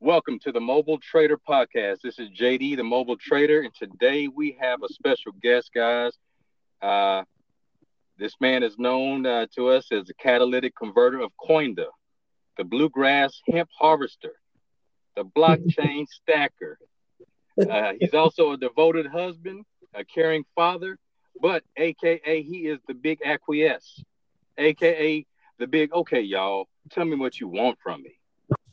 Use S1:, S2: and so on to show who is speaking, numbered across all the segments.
S1: Welcome to the Mobile Trader Podcast. This is JD, the Mobile Trader, and today we have a special guest, guys. Uh, this man is known to us as the catalytic converter of Coinda, the bluegrass hemp harvester, the blockchain stacker. He's also a devoted husband, a caring father, but AKA he is the big acquiesce, AKA the big okay, y'all. Tell me what you want from me.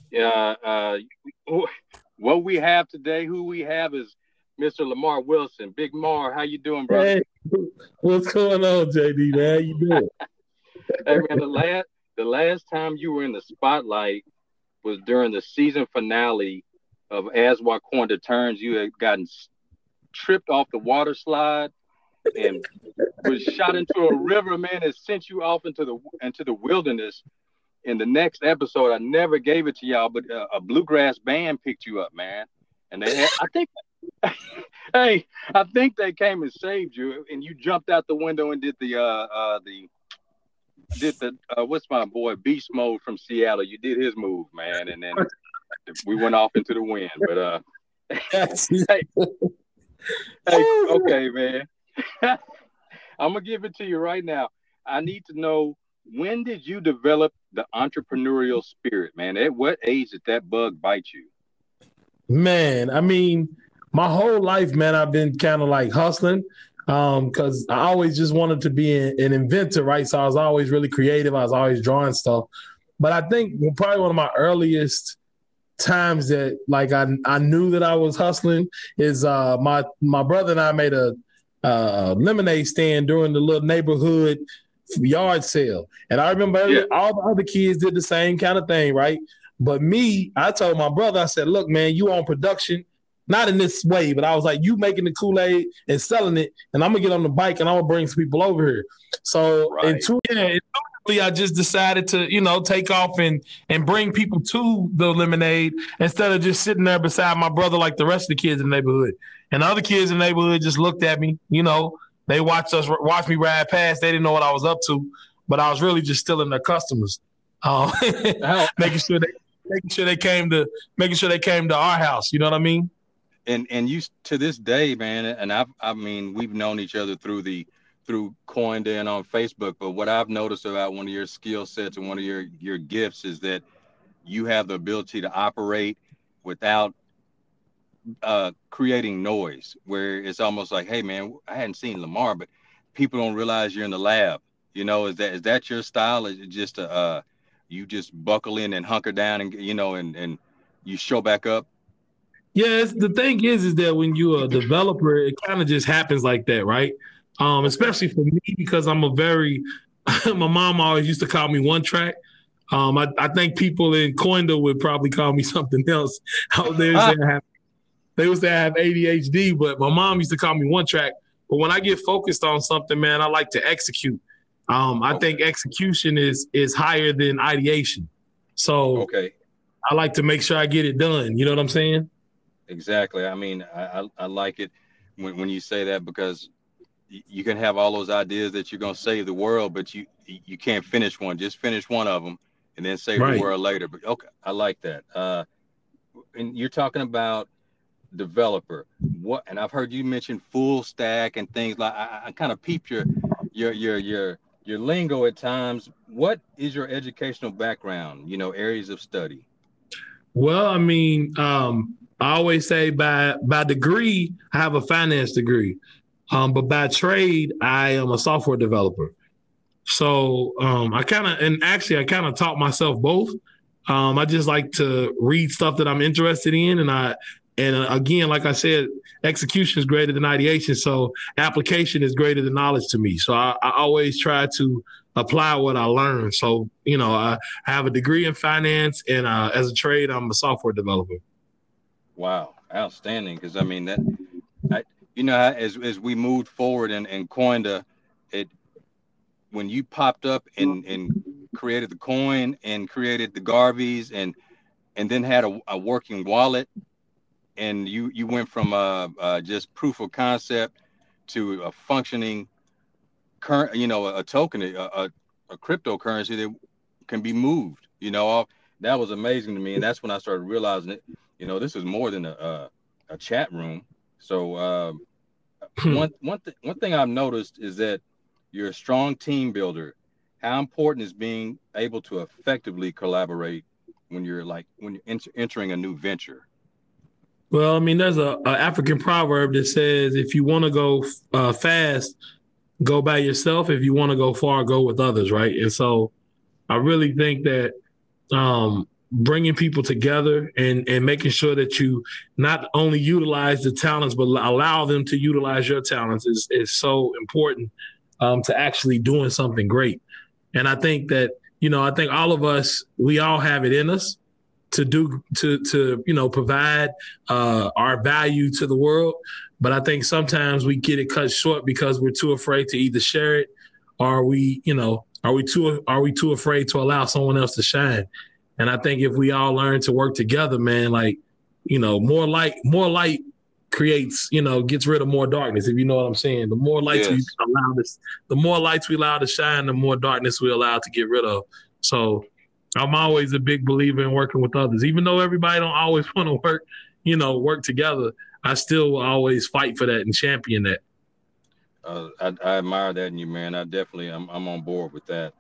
S1: What we have today, who we have is Mr. Lamar Wilson. Big Mar, how you doing, brother?
S2: Hey, what's going on, JD? Man, how you doing?
S1: Hey man, the last time you were in the spotlight was during the season finale of As Wakanda Turns. You had gotten tripped off the water slide and was shot into a river, man, and sent you off into the wilderness. In the next episode, I never gave it to y'all, but a bluegrass band picked you up, man. And I think, hey, I think they came and saved you, and you jumped out the window and did the what's my boy Beast Mode from Seattle. You did his move, man, and then we went off into the wind. But hey, hey, okay, man, I'm gonna give it to you right now. I need to know, when did you develop the entrepreneurial spirit, man? At what age did that bug bite you?
S2: Man, I mean, my whole life, man, I've been kind of like hustling because I always just wanted to be an inventor, right? So I was always really creative. I was always drawing stuff. But I think probably one of my earliest times that like I knew that I was hustling is my brother and I made a lemonade stand during the little neighborhood yard sale. And I remember
S1: Yeah,
S2: all the other kids did the same kind of thing, right? But me, I told my brother, I said, look, man, you on production, not in this way, but I was like, you making the Kool-Aid and selling it, and I'm gonna get on the bike and I'm gonna bring some people over here. So
S1: right.
S2: intuitively, I just decided to, take off and bring people to the lemonade instead of just sitting there beside my brother like the rest of the kids in the neighborhood. And the other kids in the neighborhood just looked at me, they watched me ride past. They didn't know what I was up to, but I was really just stealing their customers, uh,
S1: How
S2: making sure they making sure they came to making sure they came to our house. You know what I mean?
S1: and you to this day, man, and I mean we've known each other through Coined and on Facebook, but what I've noticed about one of your skill sets and one of your gifts is that you have the ability to operate without creating noise, where it's almost like, hey man, I hadn't seen Lamar, but people don't realize you're in the lab. Is that your style? Is it just you just buckle in and hunker down and and you show back up?
S2: Yeah, the thing is that when you're a developer, it kind of just happens like that, right?
S1: Okay.
S2: Especially for me because I'm a very my mom always used to call me one track. I think people in Coindo would probably call me something else out there. They would say I have ADHD, but my mom used to call me one track. But when I get focused on something, man, I like to execute. I think
S1: Okay.
S2: execution is higher than ideation. So
S1: Okay.
S2: I like to make sure I get it done. You know what I'm saying?
S1: Exactly. I mean, I like it when you say that, because you can have all those ideas that you're gonna save the world, but you can't finish one. Just finish one of them, and then save the
S2: Right.
S1: world later. But okay, I like that. And you're talking about developer. What? And I've heard you mention full stack and things like. I kind of peeped your lingo at times. What is your educational background? Areas of study.
S2: Well, I mean, I always say by degree, I have a finance degree, but by trade, I am a software developer. So I kind of taught myself both. I just like to read stuff that I'm interested in, and again, like I said, execution is greater than ideation. So application is greater than knowledge to me. So I always try to apply what I learn. So I have a degree in finance, and as a trade, I'm a software developer.
S1: Wow, outstanding. Because I mean that. As we moved forward and coined it, when you popped up and created the coin and created the Garveys and then had a working wallet, and you went from just proof of concept to a functioning current, a token, a cryptocurrency that can be moved, that was amazing to me, and that's when I started realizing it. This is more than a chat room. So one thing I've noticed is that you're a strong team builder. How important is being able to effectively collaborate when you're entering a new venture?
S2: Well, I mean, there's a African proverb that says, if you want to go fast, go by yourself. If you want to go far, go with others, right? And so I really think that bringing people together and making sure that you not only utilize the talents, but allow them to utilize your talents is so important to actually doing something great. And I think that, I think all of us, we all have it in us to do, to provide our value to the world. But I think sometimes we get it cut short because we're too afraid to either share it, or are we too afraid to allow someone else to shine? And I think if we all learn to work together, man, more light creates, gets rid of more darkness, if you know what I'm saying. The more lights
S1: Yes.
S2: the more lights we allow to shine, the more darkness we allow to get rid of. So I'm always a big believer in working with others. Even though everybody don't always want to work together, I still will always fight for that and champion that.
S1: I admire that in you, man. I'm on board with that.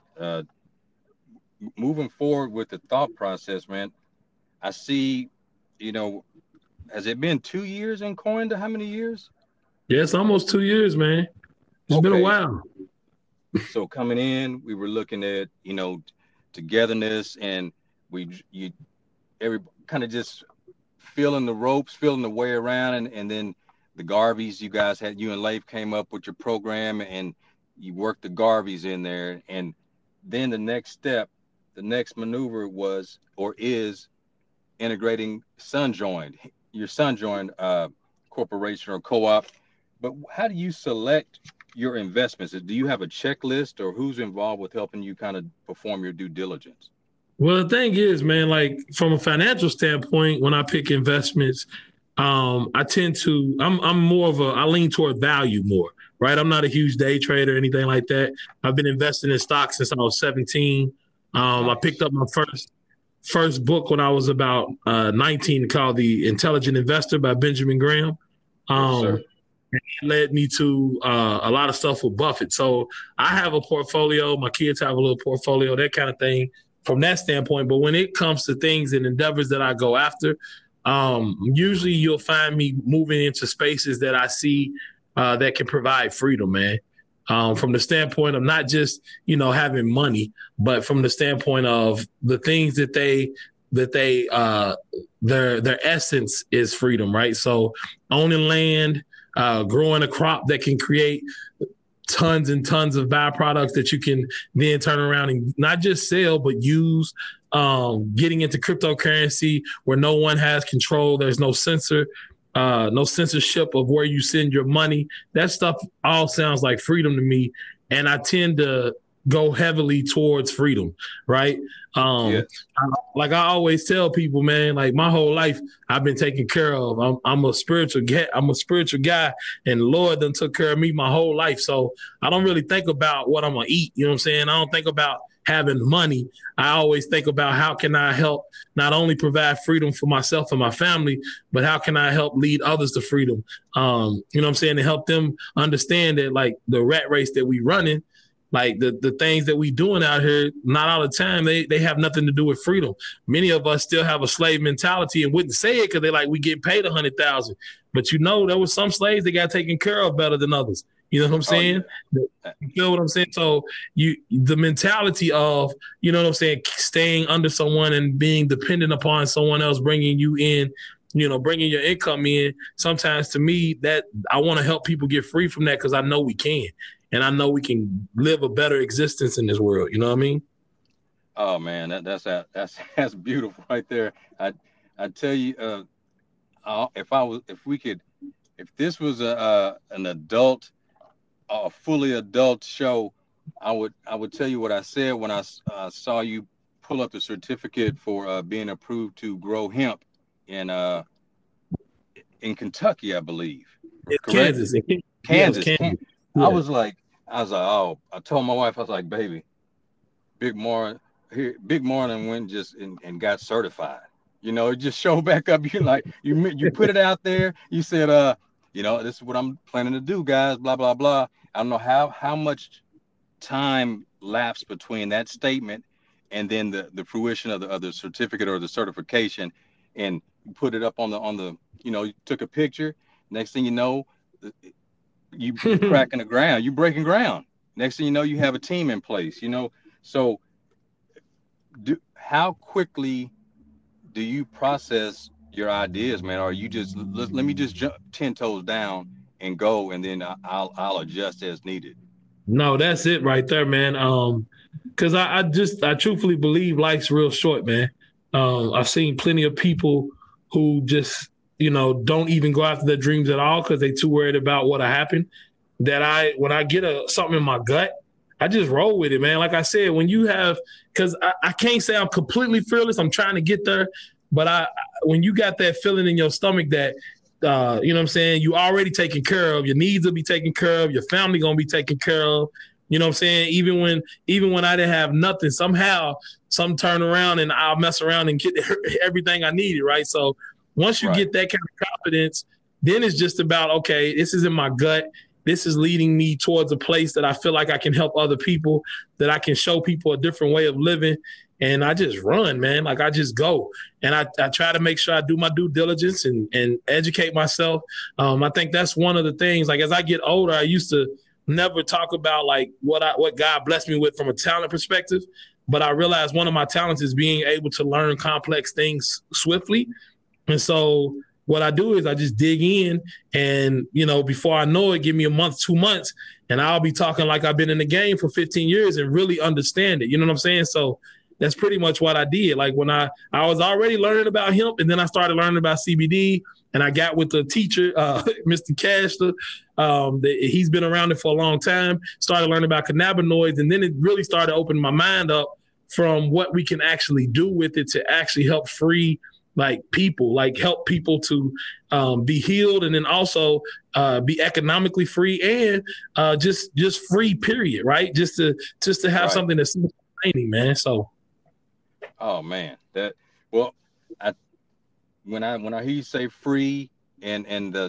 S1: Moving forward with the thought process, man. I see, you know, has it been 2 years in coin? To how many years?
S2: Yes, almost 2 years, man. It's been a
S1: Okay,
S2: while.
S1: so coming in, we were looking at togetherness, and you every kind of just feeling the ropes, feeling the way around, and then the Garveys, you and Leif came up with your program, and you worked the Garveys in there, and then the next maneuver was or is integrating SunJoined, your SunJoined corporation or co-op. But how do you select your investments? Do you have a checklist, or who's involved with helping you kind of perform your due diligence?
S2: Well, the thing is, man, like from a financial standpoint, when I pick investments, I'm more of I lean toward value more, right? I'm not a huge day trader or anything like that. I've been investing in stocks since I was 17. I picked
S1: Nice.
S2: up my first book when I was about 19, called The Intelligent Investor by Benjamin Graham.
S1: Yes,
S2: Um,
S1: sir.
S2: Led me to a lot of stuff with Buffett. So I have a portfolio. My kids have a little portfolio, that kind of thing from that standpoint. But when it comes to things and endeavors that I go after, usually you'll find me moving into spaces that I see that can provide freedom, man. From the standpoint of not just, having money, but from the standpoint of the things that their essence is freedom, right? So owning land, growing a crop that can create tons and tons of byproducts that you can then turn around and not just sell, but use, getting into cryptocurrency where no one has control. There's no censorship of where you send your money. That stuff all sounds like freedom to me. And I tend to go heavily towards freedom, right? Um,
S1: Yes.
S2: like I always tell people, man, like my whole life I've been taken care of. I'm a spiritual guy, and the Lord done took care of me my whole life. So I don't really think about what I'm gonna eat. You know what I'm saying? I don't think about having money. I always think about how can I help not only provide freedom for myself and my family, but how can I help lead others to freedom? You know what I'm saying? To help them understand that, like, the rat race that we running, like the things that we doing out here, not all the time, they have nothing to do with freedom. Many of us still have a slave mentality and wouldn't say it because they like, we get paid 100,000. But there was some slaves that got taken care of better than others. You know what I'm
S1: Oh
S2: saying?
S1: yeah.
S2: You feel what I'm saying? So the mentality of, you know what I'm saying, staying under someone and being dependent upon someone else bringing you in, bringing your income in. Sometimes to me, that I want to help people get free from that because I know we can. And I know we can live a better existence in this world. You know what I mean?
S1: Oh man, that's beautiful right there. I tell you, if this was an adult, a fully adult show, I would tell you what I said when I saw you pull up the certificate for being approved to grow hemp in uh in Kentucky, I believe.
S2: It's
S1: Correct?
S2: Kansas. Yeah, it was
S1: Kansas.
S2: Kansas.
S1: I
S2: Yeah.
S1: was like, oh, I told my wife, I was like, baby, Big Mar, here, Big Marlon went just and got certified. It just showed back up. You like you put it out there. You said, this is what I'm planning to do, guys. Blah blah blah. I don't know how much time lapsed between that statement and then the fruition of the certificate or the certification, and you put it up on the you took a picture. Next thing you know, you cracking the ground, you breaking ground. Next thing you know, you have a team in place. So how quickly do you process your ideas, man? Or you just let me just jump 10 toes down and go, and then I'll adjust as needed.
S2: No, that's it right there, man. Because I truthfully believe life's real short, man. I've seen plenty of people who just don't even go after their dreams at all because they too worried about what'll happen. When I get something in my gut, I just roll with it, man. Like I said, because I can't say I'm completely fearless. I'm trying to get there, but when you got that feeling in your stomach that you know what I'm saying, you already taken care of, your needs will be taken care of, your family gonna be taken care of. You know what I'm saying? Even when I didn't have nothing, somehow some turn around and I'll mess around and get everything I needed, right? So once you get that kind of confidence, then it's just about, okay, this is in my gut. This is leading me towards a place that I feel like I can help other people, that I can show people a different way of living. And I just run, man. Like I just go. And I try to make sure I do my due diligence and educate myself. I think that's one of the things, like as I get older, I used to never talk about like what God blessed me with from a talent perspective. But I realized one of my talents is being able to learn complex things swiftly. And so what I do is I just dig in and, before I know it, give me a month, 2 months, and I'll be talking like I've been in the game for 15 years and really understand it. You know what I'm saying? So that's pretty much what I did. Like when I was already learning about hemp, and then I started learning about CBD, and I got with the teacher, Mr. Cashler. He's been around it for a long time, started learning about cannabinoids, and then it really started opening my mind up from what we can actually do with it to actually help free people, help people to be healed, and then also be economically free and just free, period, right? Just to have something that's sustaining, man. So.
S1: Oh man, when I hear you say free and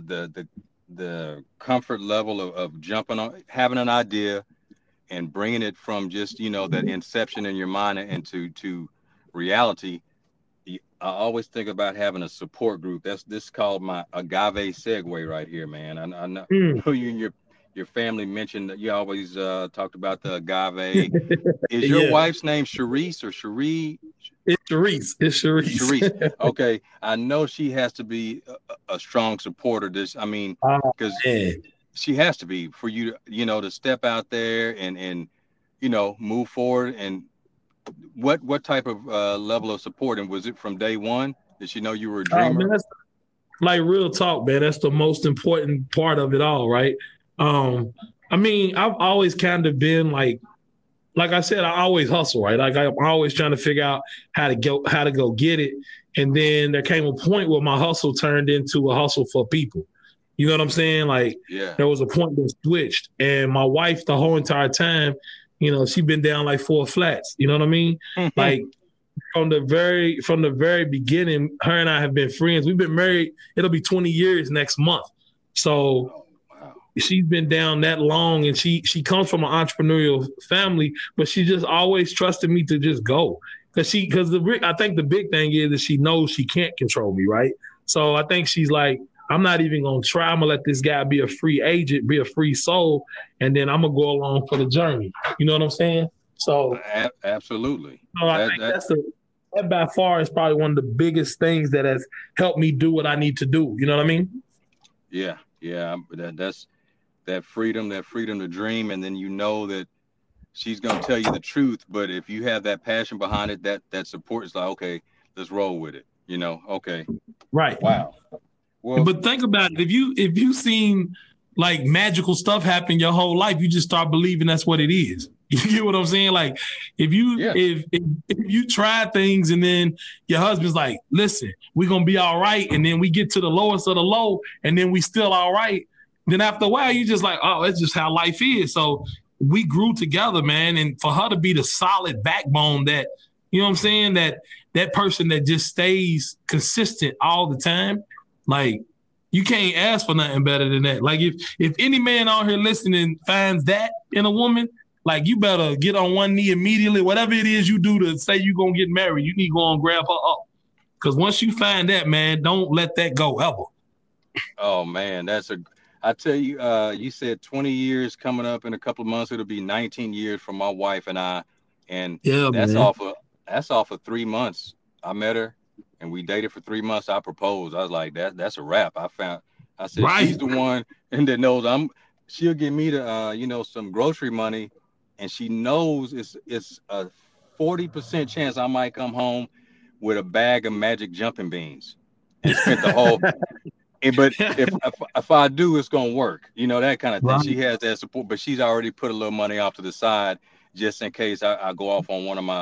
S1: the comfort level of jumping on, having an idea and bringing it from just that inception in your mind and to reality, I always think about having a support group. This is called my agave segue right here, man. I know you and your family mentioned that you always talked about the agave. Is your wife's name Sharice or Cherie?
S2: It's Sharice.
S1: Sharice. Okay. I know she has to be a strong supporter. Because she has to be for you to step out there and move forward. And what type of level of support? And was it from day one? Did she know you were a dreamer?
S2: Man, like real talk, man. That's the most important part of it all, right? I've always kind of been like I said, I always hustle, right? Like I'm always trying to figure out how to go get it. And then there came a point where my hustle turned into a hustle for people. You know what I'm saying? There was a point that switched, and my wife the whole entire time, she's been down like 4 flats. You know what I mean? Like from the very beginning, her and I have been friends. We've been married. It'll be 20 years next month. So she's been down that long, and she comes from an entrepreneurial family, but she just always trusted me to just go. I think the big thing is that she knows she can't control me, right? So I think she's like, I'm not even going to try. I'm going to let this guy be a free agent, be a free soul, and then I'm going to go along for the journey. You know what I'm saying? So
S1: absolutely.
S2: I think that by far is probably one of the biggest things that has helped me do what I need to do. You know what I mean?
S1: Yeah. That's that freedom to dream, and then that she's going to tell you the truth. But if you have that passion behind it, that support is like, okay, let's roll with it. Okay.
S2: Right.
S1: Wow. Well,
S2: but think about it. If you seen like magical stuff happen your whole life, you just start believing that's what it is. You get what I'm saying? Like if you try things and then your husband's like, listen, we're going to be all right. And then we get to the lowest of the low and then we still all right. Then after a while, you just like, oh, that's just how life is. So we grew together, man. And for her to be the solid backbone that You know what I'm saying? That person that just stays consistent all the time, like you can't ask for nothing better than that. Like if any man out here listening finds that in a woman, like you better get on one knee immediately. Whatever it is you do to say you're gonna get married, you need to go and grab her up. Because once you find that, man, don't let that go ever.
S1: Oh man, I tell you, you said 20 years coming up in a couple of months. It'll be 19 years for my wife and I, and
S2: Yeah,
S1: that's
S2: man.
S1: off of 3 months. I met her, and we dated for 3 months. I proposed. I was like, that's a wrap. I said she's
S2: Right.
S1: the one, and that knows She'll give me the, some grocery money, and she knows it's a 40% chance I might come home with a bag of magic jumping beans, and spent the whole. But if I do, it's gonna work. That kind of thing.
S2: Right.
S1: She has that support, but she's already put a little money off to the side just in case I go off on one of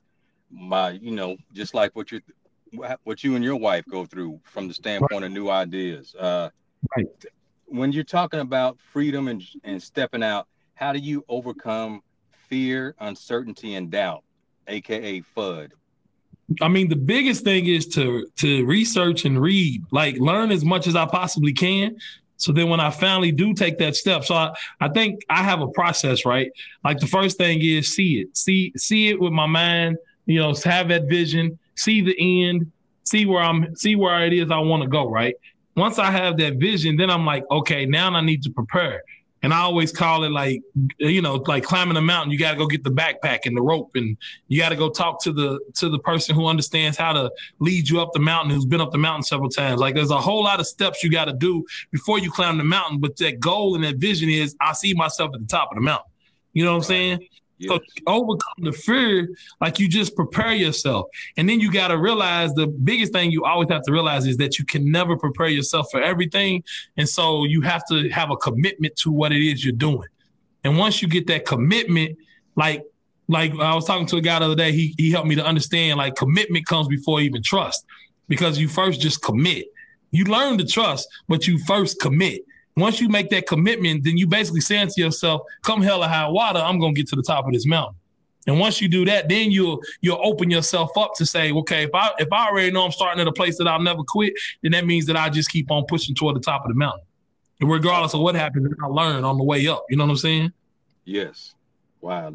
S1: my just like what you and your wife go through from the standpoint of new ideas.
S2: Right.
S1: When you're talking about freedom and stepping out, how do you overcome fear, uncertainty, and doubt, aka FUD?
S2: I mean, the biggest thing is to research and read, like learn as much as I possibly can. So then when I finally do take that step, so I think I have a process, right? Like the first thing is see it with my mind, have that vision, see the end, see where it is I want to go, right? Once I have that vision, then I'm like, okay, now I need to prepare. And I always call it like, like climbing a mountain, you got to go get the backpack and the rope, and you got to go talk to the person who understands how to lead you up the mountain, who's been up the mountain several times. Like there's a whole lot of steps you got to do before you climb the mountain. But that goal and that vision is I see myself at the top of the mountain. You know what I'm saying?
S1: Yes.
S2: So overcome the fear, like you just prepare yourself. And then you got to realize the biggest thing you always have to realize is that you can never prepare yourself for everything. And so you have to have a commitment to what it is you're doing. And once you get that commitment, like I was talking to a guy the other day, he helped me to understand like commitment comes before even trust, because you first just commit. You learn to trust, but you first commit. Once you make that commitment, then you basically saying to yourself, come hell or high water, I'm going to get to the top of this mountain. And once you do that, then you'll open yourself up to say, okay, if I already know I'm starting at a place that I'll never quit, then that means that I just keep on pushing toward the top of the mountain. And regardless of what happens, I'll learn on the way up. You know what I'm saying?
S1: Yes. Wow.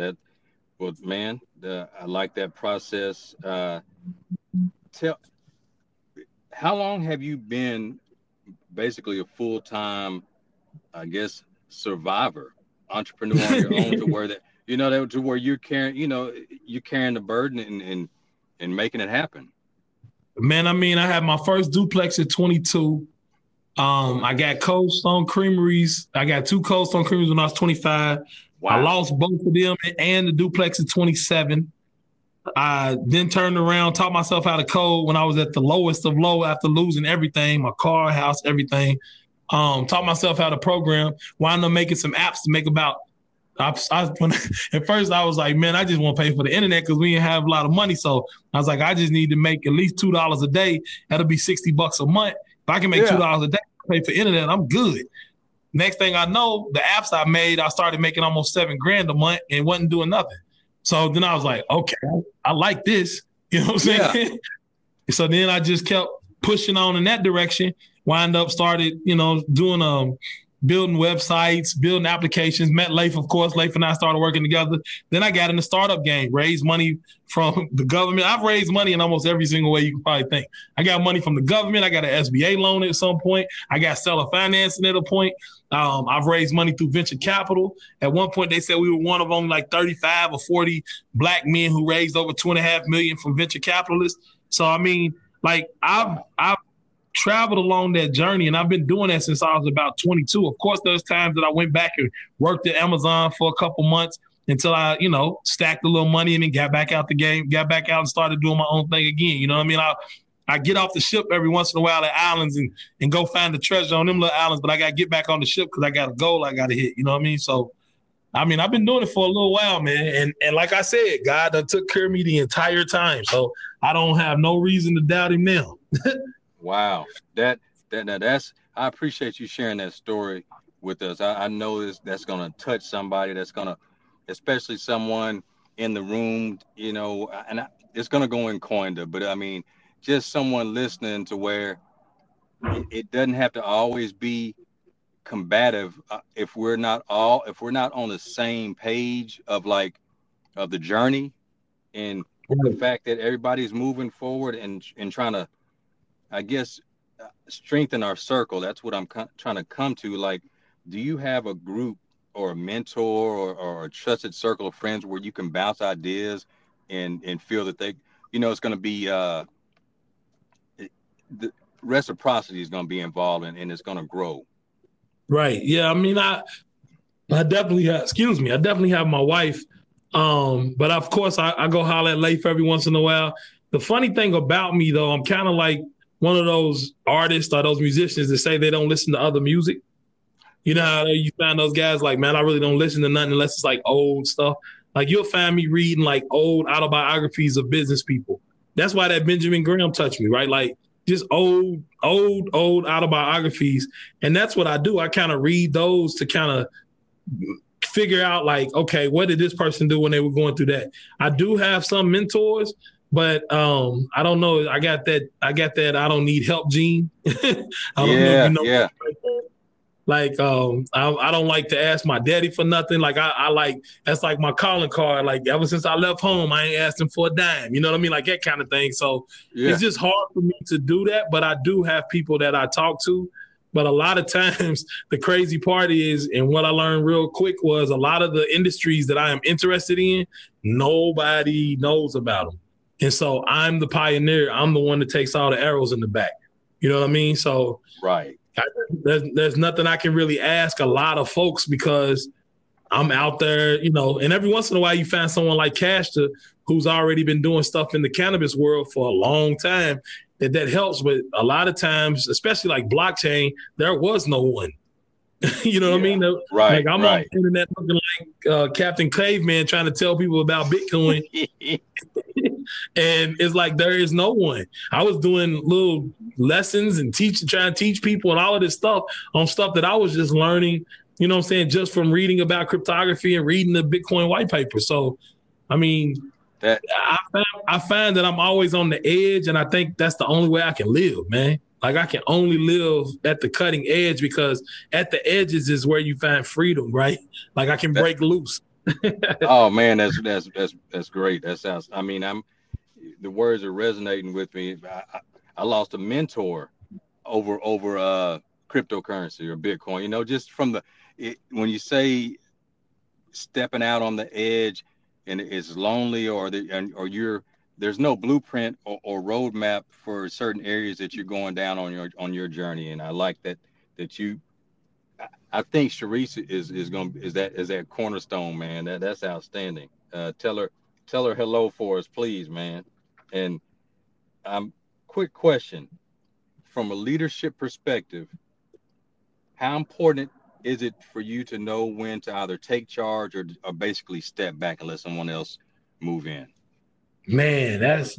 S1: Man, I like that process. How long have you been basically a full-time, I guess, survivor, entrepreneur on your own, to where to where you're carrying, the burden and making it happen?
S2: Man, I mean, I had my first duplex at 22. I got Cold Stone Creameries. I got 2 Cold Stone Creameries when I was 25. Wow. I lost both of them and the duplex at 27. I then turned around, taught myself how to code when I was at the lowest of low after losing everything, my car, house, everything. Taught myself how to program, wound up making some apps to make about, at first I was like, man, I just want to pay for the internet because we didn't have a lot of money. So I was like, I just need to make at least $2 a day. That'll be $60 a month. If I can make $2 a day, pay for internet, I'm good. Next thing I know, the apps I made, I started making almost $7,000 a month and wasn't doing nothing. So then I was like, okay, I like this. You know what I'm saying? Yeah. So then I just kept pushing on in that direction. Wind up started, doing building websites, building applications. Met Leif, of course. Leif and I started working together. Then I got in the startup game, raised money from the government. I've raised money in almost every single way you can probably think. I got money from the government. I got an SBA loan at some point. I got seller financing at a point. I've raised money through venture capital. At one point, they said we were one of only like 35 or 40 black men who raised over $2.5 million from venture capitalists. So, I mean, like I've traveled along that journey, and I've been doing that since I was about 22. Of course, there's times that I went back and worked at Amazon for a couple months until I, stacked a little money and then got back out the game, got back out and started doing my own thing again. You know what I mean? I get off the ship every once in a while at islands and go find the treasure on them little islands, but I got to get back on the ship because I got a goal I got to hit. You know what I mean? So, I mean, I've been doing it for a little while, man. And like I said, God done took care of me the entire time. So I don't have no reason to doubt him now.
S1: Wow. I appreciate you sharing that story with us. I know that's going to touch somebody, that's going to, especially someone in the room, and it's gonna go in Coinda, but I mean, just someone listening to where it doesn't have to always be combative if we're not on the same page of like of the journey and the fact that everybody's moving forward and trying to, I guess, strengthen our circle. That's what I'm trying to come to. Like, do you have a group or a mentor or a trusted circle of friends where you can bounce ideas and feel that they, it's going to be the reciprocity is going to be involved and it's going to grow.
S2: Right. Yeah. I mean, I definitely have, excuse me, I definitely have my wife. But of course I go holler at Leif every once in a while. The funny thing about me though, I'm kind of like one of those artists or those musicians that say they don't listen to other music. You know how you find those guys like, man, I really don't listen to nothing unless it's like old stuff. Like you'll find me reading like old autobiographies of business people. That's why that Benjamin Graham touched me, right? Like just old autobiographies. And that's what I do. I kind of read those to kind of figure out like, okay, what did this person do when they were going through that? I do have some mentors, but I don't know. I got that I don't need help gene. I don't know if you know.
S1: Yeah.
S2: Like I don't like to ask my daddy for nothing. Like I like that's like my calling card. Like ever since I left home, I ain't asked him for a dime. You know what I mean? Like that kind of thing. So it's just hard for me to do that. But I do have people that I talk to. But a lot of times the crazy part is, and what I learned real quick was a lot of the industries that I am interested in, nobody knows about them. And so I'm the pioneer. I'm the one that takes all the arrows in the back. You know what I mean? So
S1: right.
S2: There's nothing I can really ask a lot of folks because I'm out there, and every once in a while you find someone like Cashta who's already been doing stuff in the cannabis world for a long time that helps. But a lot of times, especially like blockchain, there was no one. You know what I mean?
S1: Right.
S2: Like I'm on the internet looking like Captain Caveman trying to tell people about Bitcoin. And it's like there is no one. I was doing little lessons and trying to teach people and all of this stuff on stuff that I was just learning, you know what I'm saying, just from reading about cryptography and reading the Bitcoin white paper. So, I mean, I find that I'm always on the edge, and I think that's the only way I can live, man. Like I can only live at the cutting edge because at the edges is where you find freedom, right? Like I can break loose.
S1: Oh man, that's great. That sounds. I mean, the words are resonating with me. I lost a mentor over cryptocurrency or Bitcoin. Just from when you say stepping out on the edge and it's lonely there's no blueprint or roadmap for certain areas that you're going down on your journey. And I like that you. I think Sharice is that cornerstone, man. That's outstanding. Tell her hello for us, please, man. And quick question from a leadership perspective: how important is it for you to know when to either take charge or basically step back and let someone else move in?
S2: Man, that's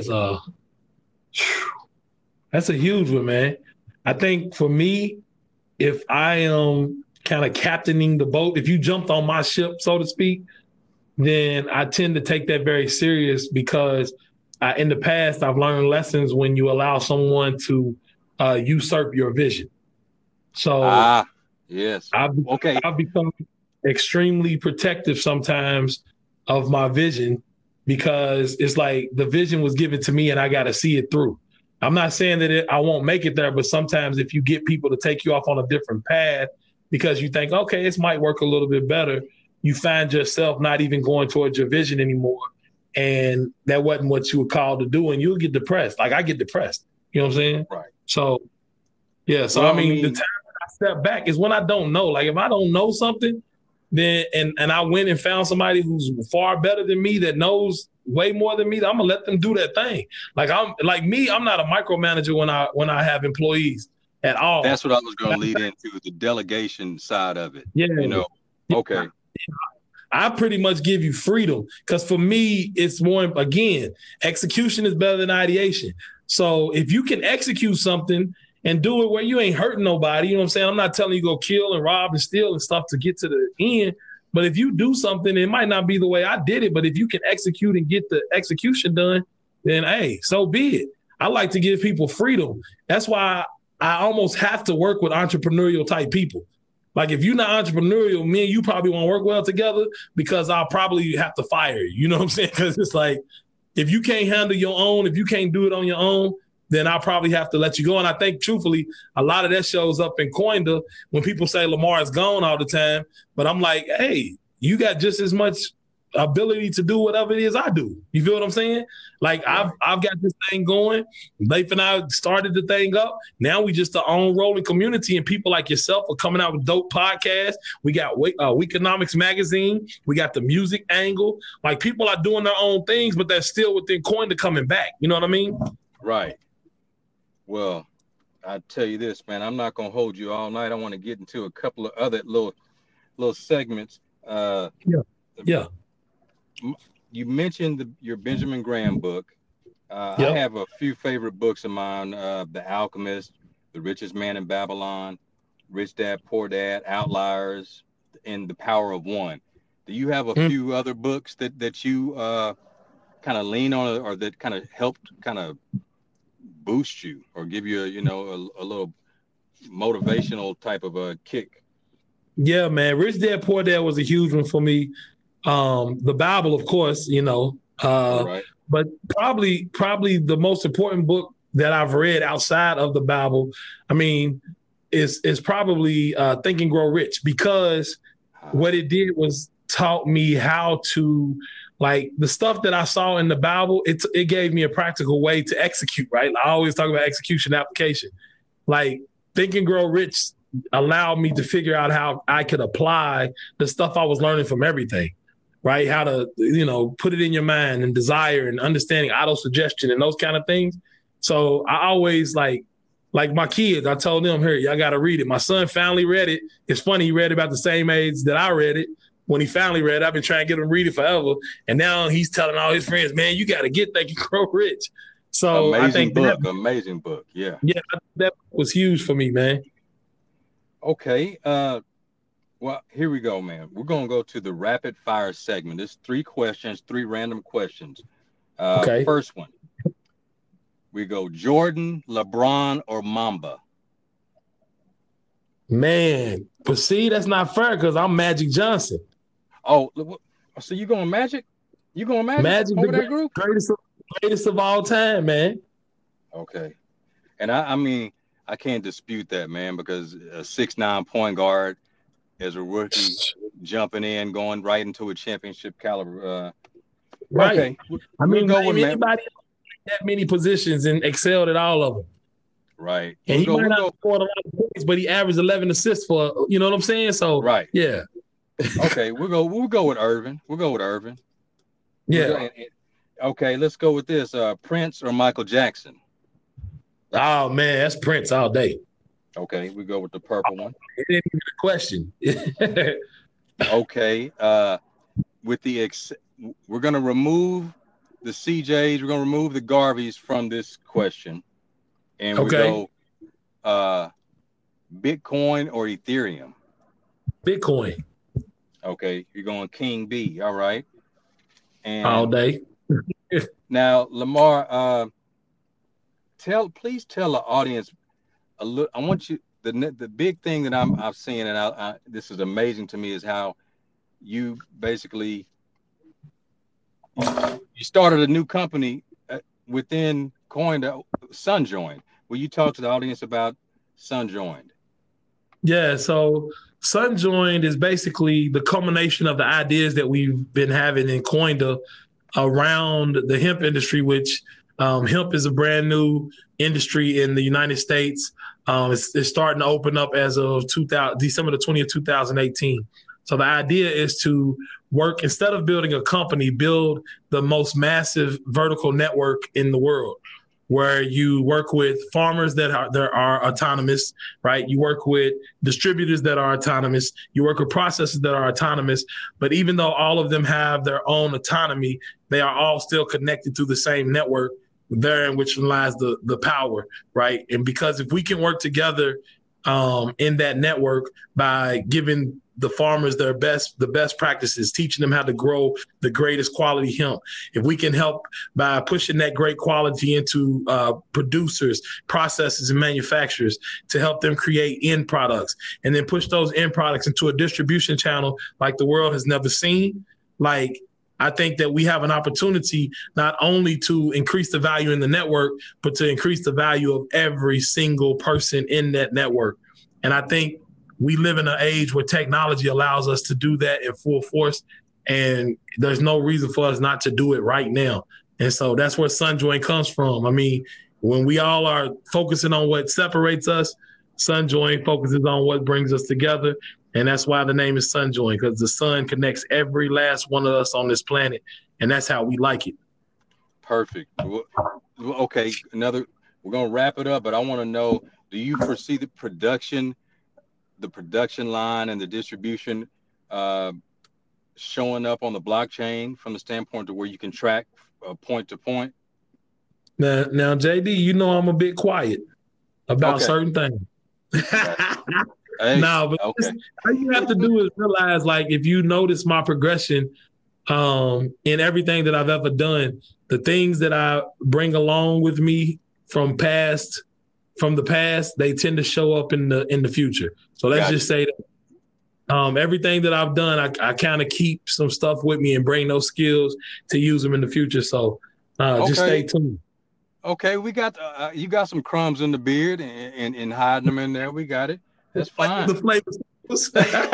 S2: a huge one, man. I think for me, if I am kind of captaining the boat, if you jumped on my ship, so to speak, then I tend to take that very serious because in the past, I've learned lessons when you allow someone to usurp your vision. So
S1: yes.
S2: I've become extremely protective sometimes of my vision because it's like the vision was given to me and I got to see it through. I'm not saying that I won't make it there, but sometimes if you get people to take you off on a different path because you think, okay, this might work a little bit better, you find yourself not even going towards your vision anymore. And that wasn't what you were called to do. And you'll get depressed. Like I get depressed. You know what I'm saying?
S1: Right.
S2: So, yeah. So, I mean, the time I step back is when I don't know. Like if I don't know something, then and I went and found somebody who's far better than me that knows way more than me, I'm gonna let them do that thing. Like I'm not a micromanager when I have employees at all.
S1: That's what I was gonna lead into, the delegation side of it.
S2: Yeah.
S1: Okay.
S2: I pretty much give you freedom because for me, it's more, again, execution is better than ideation. So if you can execute something and do it where you ain't hurting nobody, you know what I'm saying? I'm not telling you go kill and rob and steal and stuff to get to the end, But if you do something, it might not be the way I did it, but if you can execute and get the execution done, then hey, so be it. I like to give people freedom. That's why I almost have to work with entrepreneurial type people. Like if you're not entrepreneurial, me and you probably won't work well together because I'll probably have to fire you. You know what I'm saying? Because it's like, if you can't handle your own, if you can't do it on your own, then I'll probably have to let you go. And I think, truthfully, a lot of that shows up in Coinda when people say Lamar is gone all the time. But I'm like, hey, you got just as much ability to do whatever it is I do. You feel what I'm saying? Like I've got this thing going. Leif and I started the thing up. Now we just our own rolling community, and people like yourself are coming out with dope podcasts. We got Weekonomics magazine. We got the music angle. Like people are doing their own things, but they're still within Coinda coming back. You know what I mean?
S1: Right. Well, I tell you this, man. I'm not gonna hold you all night. I want to get into a couple of other little segments.
S2: Yeah.
S1: You mentioned your Benjamin Graham book. I have a few favorite books of mine: The Alchemist, The Richest Man in Babylon, Rich Dad Poor Dad, Outliers, and The Power of One. Do you have a few other books that you kind of lean on, or that kind of helped kind of boost you or give you a little motivational type of a kick?
S2: Yeah, man. Rich Dad Poor Dad was a huge one for me. The Bible, of course,
S1: Right.
S2: But probably the most important book that I've read outside of the Bible, I mean, is probably Think and Grow Rich, because what it did was taught me how to, like, the stuff that I saw in the Bible, it gave me a practical way to execute, right? I always talk about execution application. Like, Think and Grow Rich allowed me to figure out how I could apply the stuff I was learning from everything, right? How to, put it in your mind, and desire and understanding auto-suggestion and those kind of things. So I always like my kids, I told them, here, y'all got to read it. My son finally read it. It's funny, he read it about the same age that I read it. When he finally read it, I've been trying to get him to read it forever. And now he's telling all his friends, man, you got to get Think and Grow Rich. So
S1: amazing book. Yeah.
S2: Yeah, that was huge for me, man.
S1: Okay. Well, here we go, man. We're going to go to the rapid fire segment. It's 3 questions, 3 random questions.
S2: Okay.
S1: First one. We go Jordan, LeBron, or Mamba.
S2: Man, but see, that's not fair because I'm Magic Johnson.
S1: Oh, so you going Magic? You going Magic over that group?
S2: Greatest of all time, man.
S1: Okay. And I mean, I can't dispute that, man, because a 6'9" point guard as a rookie jumping in, going right into a championship caliber.
S2: Right.
S1: Okay.
S2: I mean, anybody that many positions and excelled at all of them.
S1: Right.
S2: And he might not score a lot of points, but he averaged 11 assists for, you know what I'm saying? So,
S1: right.
S2: Yeah.
S1: Okay. We'll go with Irvin.
S2: Yeah.
S1: Okay. Let's go with this. Prince or Michael Jackson?
S2: Oh, man, that's Prince all day.
S1: Okay. We go with the purple one.
S2: It ain't even a question.
S1: Okay. We're going to remove the CJs. We're going to remove the Garveys from this question. And we go Bitcoin or Ethereum?
S2: Bitcoin.
S1: Okay. You're going King B. All right. And
S2: all day.
S1: Now, Lamar, please tell the audience a little. I want you, the big thing that I've seen, and this is amazing to me, is how you basically you started a new company within Coinda, SunJoined. Will you talk to the audience about SunJoined? Yeah,
S2: so SunJoined is basically the culmination of the ideas that we've been having in Coinda around the hemp industry, which hemp is a brand new industry in the United States. It's starting to open up as of December the 20th, 2018. So the idea is to work, instead of building a company, build the most massive vertical network in the world, where you work with farmers that are autonomous, right? You work with distributors that are autonomous. You work with processors that are autonomous. But even though all of them have their own autonomy, they are all still connected to the same network, therein which lies the power, right? And because if we can work together in that network by giving the farmers the best practices, teaching them how to grow the greatest quality hemp. If we can help by pushing that great quality into producers, processors, and manufacturers to help them create end products, and then push those end products into a distribution channel like the world has never seen, like I think that we have an opportunity not only to increase the value in the network, but to increase the value of every single person in that network. And I think we live in an age where technology allows us to do that in full force. And there's no reason for us not to do it right now. And so that's where SunJoin comes from. I mean, when we all are focusing on what separates us, SunJoin focuses on what brings us together. And that's why the name is SunJoin, because the sun connects every last one of us on this planet. And that's how we like it.
S1: Perfect. Okay, we're going to wrap it up, but I want to know, do you foresee the production line and the distribution showing up on the blockchain from the standpoint to where you can track point to point?
S2: Now, JD, you know I'm a bit quiet about certain things.
S1: Hey,
S2: no, but all you have to do is realize, like, if you notice my progression in everything that I've ever done, the things that I bring along with me from the past, they tend to show up in the future. So let's just say that everything that I've done, I kind of keep some stuff with me and bring those skills to use them in the future. So just stay tuned.
S1: Okay, we got you got some crumbs in the beard and hiding them in there. We got it. That's fine.
S2: The flavors.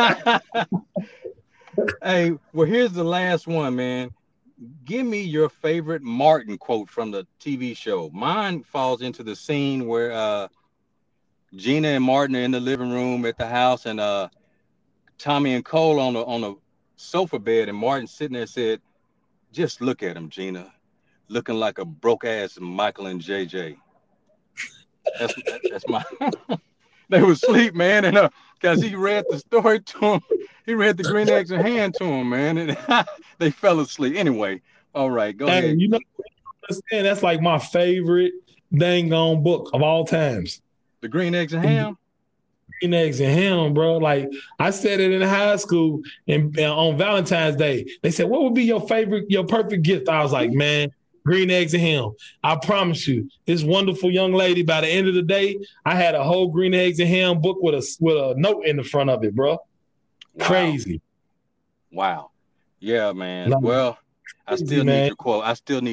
S1: Hey, well, here's the last one, man. Give me your favorite Martin quote from the TV show. Mine falls into the scene where Gina and Martin are in the living room at the house, and Tommy and Cole on the sofa bed, and Martin sitting there said, "Just look at him, Gina, looking like a broke ass Michael and JJ." That's my. They was asleep, man, and because he read the story to him, he read the Green Eggs and Ham to him, man, and they fell asleep. Anyway, all right, go ahead.
S2: You know, that's like my favorite dang on book of all times.
S1: The Green Eggs and Ham.
S2: Green Eggs and Ham, bro. Like, I said it in high school, and on Valentine's Day, they said, "What would be your perfect gift?" I was like, "Man, Green Eggs and Ham." I promise you, this wonderful young lady, by the end of the day, I had a whole Green Eggs and Ham book with a note in the front of it, bro. Wow. Crazy.
S1: Wow. Yeah, man. Well, I still need your quote.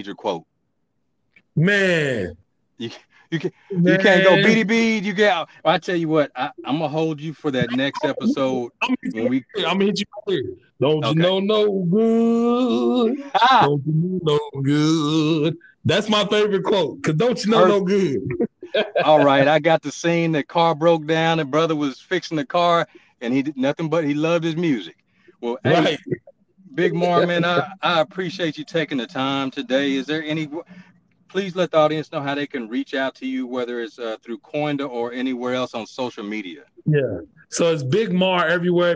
S2: Man.
S1: You can't go beady bead. You get. I tell you what, I'm gonna hold you for that next episode.
S2: I'm gonna hit you here. Don't you know no good? Don't you know no good? That's my favorite quote. Cause don't you know no good?
S1: All right, I got the scene. The car broke down. And brother was fixing the car, and he did nothing but he loved his music. Well, hey, Big Mar, man, I appreciate you taking the time today. Is there any? Please let the audience know how they can reach out to you, whether it's through Coinda or anywhere else on social media.
S2: Yeah. So it's Big Mar everywhere,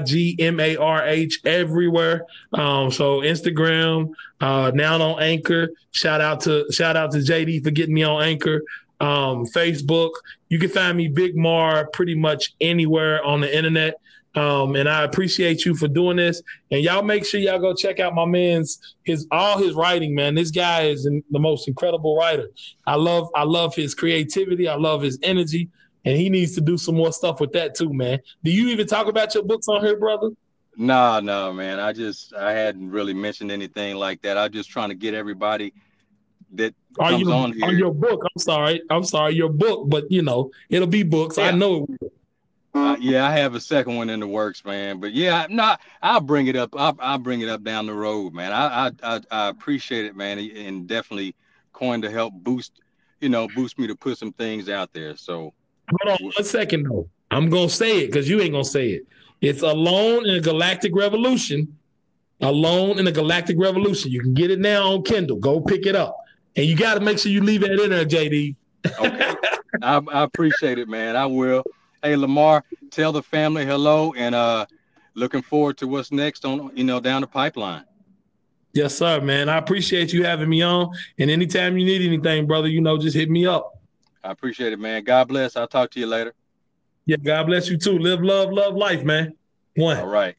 S2: BIGMARH everywhere. So Instagram, now on Anchor. Shout out to JD for getting me on Anchor. Facebook. You can find me Big Mar pretty much anywhere on the internet. And I appreciate you for doing this. And y'all make sure y'all go check out my man's all his writing, man. This guy is the most incredible writer. I love his creativity. I love his energy. And he needs to do some more stuff with that too, man. Do you even talk about your books on here, brother?
S1: No, man. I hadn't really mentioned anything like that. I'm just trying to get everybody that comes on here.
S2: On your book. I'm sorry, your book, but it'll be books. Yeah. I know it will.
S1: Yeah, I have a second one in the works, man. But yeah, I'll bring it up. I'll bring it up down the road, man. I appreciate it, man, and definitely Coin to help boost me to put some things out there. So
S2: hold on 1 second though. I'm gonna say it because you ain't gonna say it. It's Alone in a Galactic Revolution. Alone in a Galactic Revolution. You can get it now on Kindle. Go pick it up, and you got to make sure you leave that in there, JD.
S1: Okay, I appreciate it, man. I will. Hey, Lamar, tell the family hello, and looking forward to what's next on, down the pipeline.
S2: Yes, sir, man. I appreciate you having me on. And anytime you need anything, brother, just hit me up.
S1: I appreciate it, man. God bless. I'll talk to you later.
S2: Yeah, God bless you too. Live, love life, man. One.
S1: All right.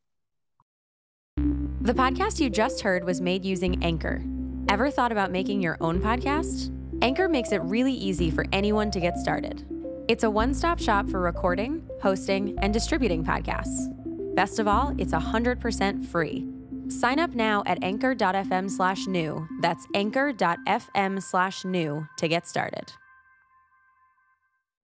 S3: The podcast you just heard was made using Anchor. Ever thought about making your own podcast? Anchor makes it really easy for anyone to get started. It's a one-stop shop for recording, hosting, and distributing podcasts. Best of all, it's 100% free. Sign up now at anchor.fm/new. That's anchor.fm/new to get started.